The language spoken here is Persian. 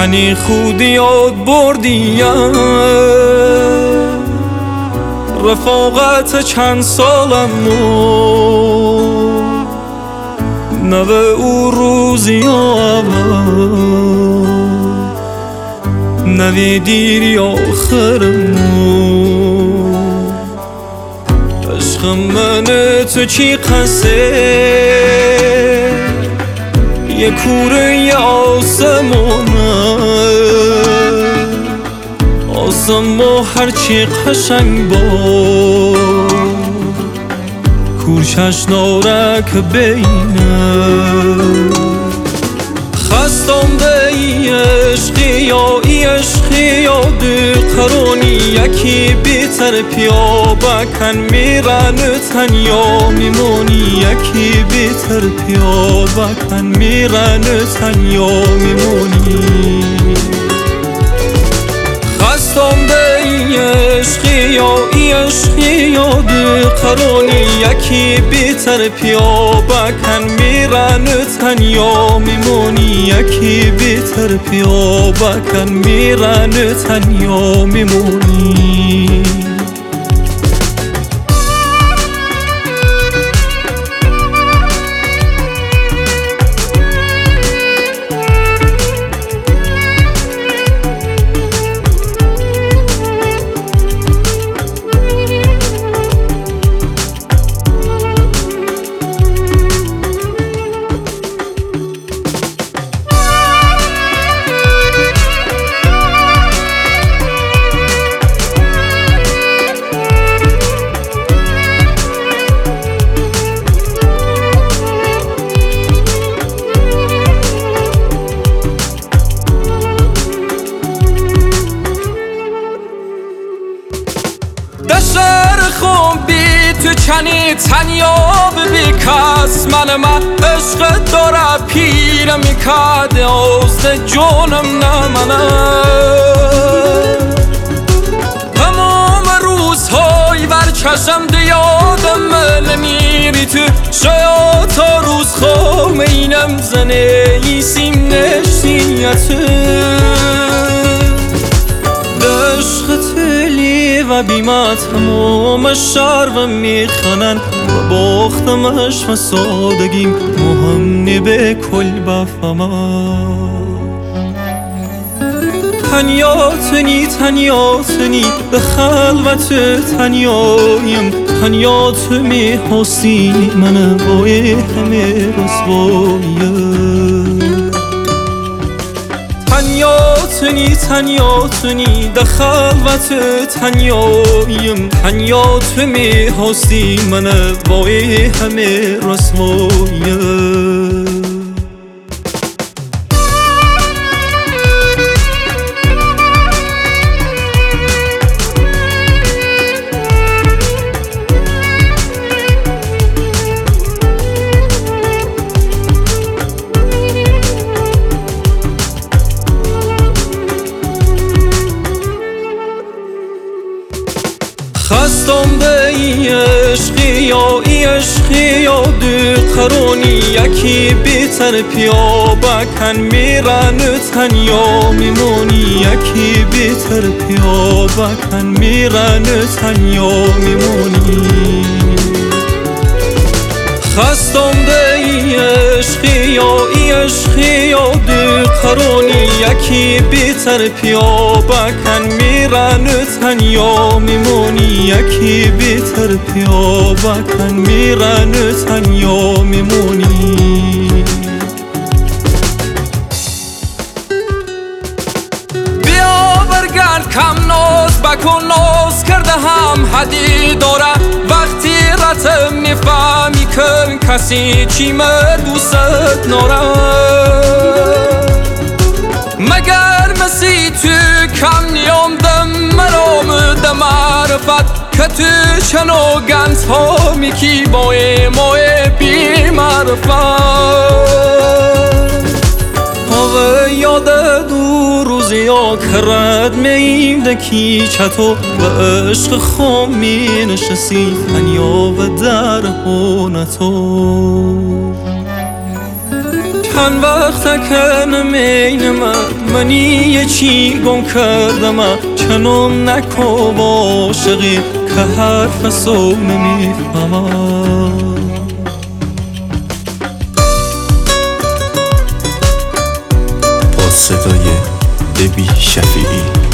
تنی خودی یاد بردیم رفاقت چند سالم نوه او روزی اول نوی دیری آخرم عشق من تو چی قصه یه کوره یه آسمونه آسما هرچی قشنگ با کورشش نارک بینه خستم ده ای عشقی یا دو قرونی یکی بیتر پیا بکن میرن تنیا میمونی یکی بیتر پیا بکن میرن تنیا میمونی خستم ده ای عشقی یا دو قرونی یکی بیتر پیا بکن میرن تنیا میمونی یکی بیتر پیا بکن میرن تنیا میمونی دشر خون بی تو چنی تنیا ببی کس من عشق داره پیر میکد اوست جونم نمنه تمام روزهای بر چشم دیادم نمیری تو شاید تا روز خوام اینم زنه ایسیم نشتیتو و بیمت هموم شهر و میخنن و باختمش و سادگیم مهمی به کل بفهمم تنیاتنی به خلوت تنیایم تنیات میخواستی من بای همه رسواییم تنیاتنی در خلوت تنیایم تنیات میخواستی من بای همه رسوایم خستم ده ای عشقی یا دو قرونی یکی بیتر پیا بکن میرن تنیا میمونی یکی بیتر پیا بکن میرن تنیا میمونی خستم ده ای عشقی یا دو قرونی یکی بیتر پیا بکن میرن تنیا میمونی یکی بیتر پیا بکن میرن تنیا میمونی بیا برگرد کم ناز بکن ناز کرده هم حدی داره وقتی رتم میفهمی که کسی چیمه دوست ناره مگر مسی تو کم نیام دم مرام دم معرفت که تو چنو گنز ها میکی بای مای بی معرفت هاوه یاد دو روزی ها کرد میم دکی چطور و عشق خام می نشستی تنیا و در هونتو چند وقت که نمینمد منی یه چی گم کردم چنان نکو با عاشقی که حرف سو نمیفهمم با صدای دبی شفیعی